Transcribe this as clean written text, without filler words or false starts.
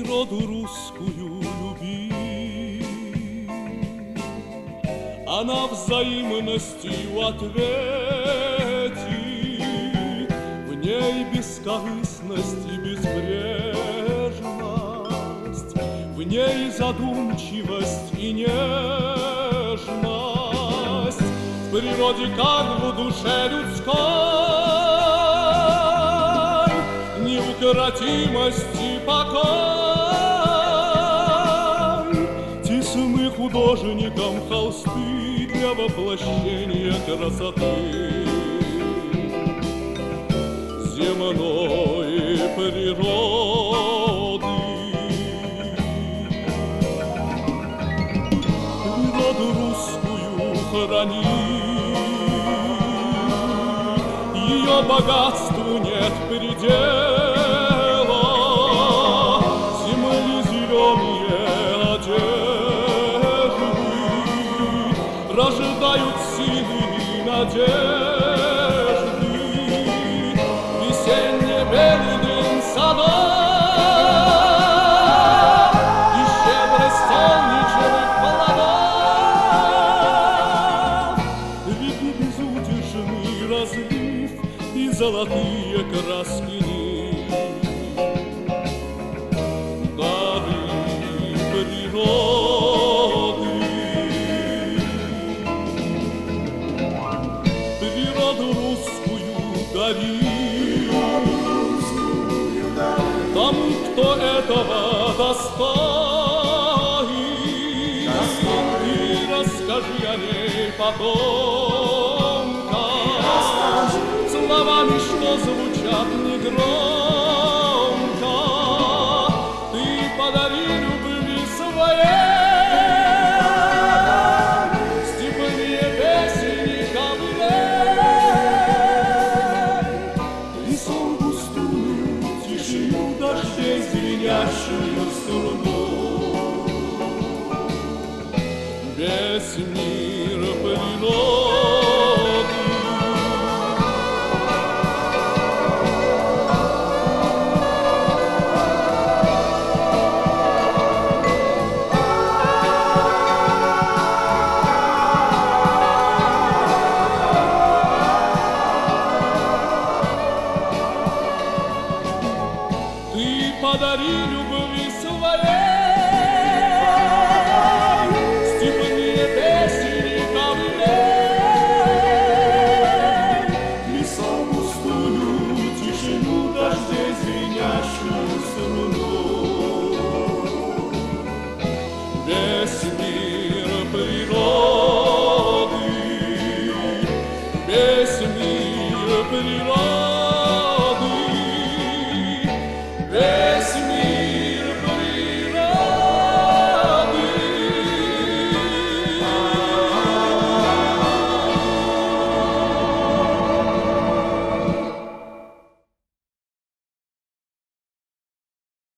природу русскую люби. Она взаимностью ответит, в ней бескорыстность и безбрежность, в ней задумчивость и нежность, в природе, как в душе людской, неукротимость и покой. Тесны художникам холсты для воплощения красоты земной природы. Природу русскую храни, ее богатству нет предела, земли зеленые одежды рождают силы и надежды. Весенний белый дым садов и щедрость солнечных плодов, реки безудержный разлив и золотые краски нив, дары природы. Природу русскую дари тому, кто этого достоин, и расскажи о ней потомкам словами, что звучат негромко. Ты подари любви своей степные песни ковылей, лесом густую тишину дождей звенящую струну. Весь мир природы. Ты подари любви своей степные песни ковылей, лесом густую тишину дождей звенящую струну. Весь мир природы, весь мир природы.